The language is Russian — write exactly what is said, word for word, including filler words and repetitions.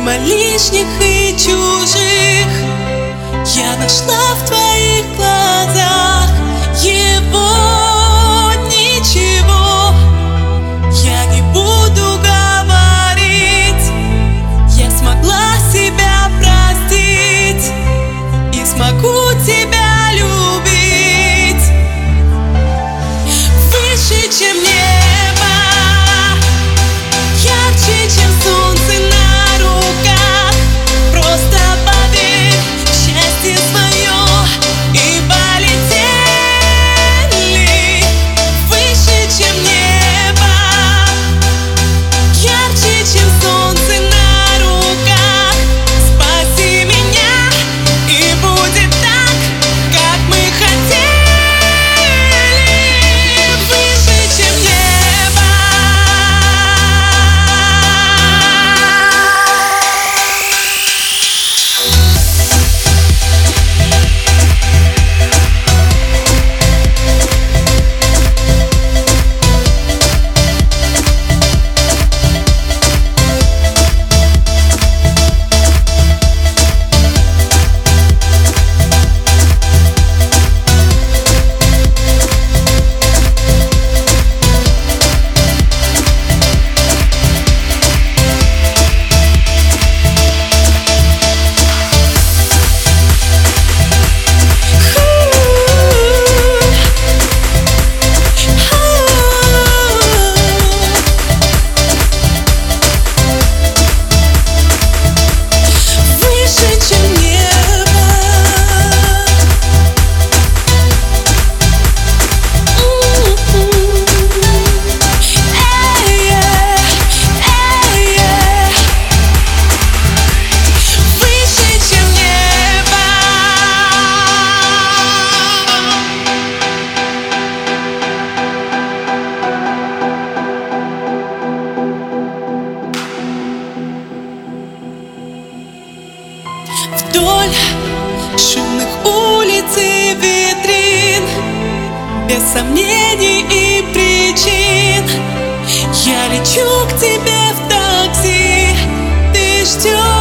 Мимо лишних и чужих я нашла в твоих глазах его ничего. Я не буду говорить, я смогла себя простить и смогу тебя любить выше, чем небо, ярче, чем солнце на руках. Просто поверь в счастье свое и полетели выше, чем небо, ярче, чем солнце на руках. Спаси меня, и будет так, как мы хотели, выше, чем небо. Вдоль шумных улиц и витрин, без сомнений и причин, я лечу к тебе в такси. Ты ждешь.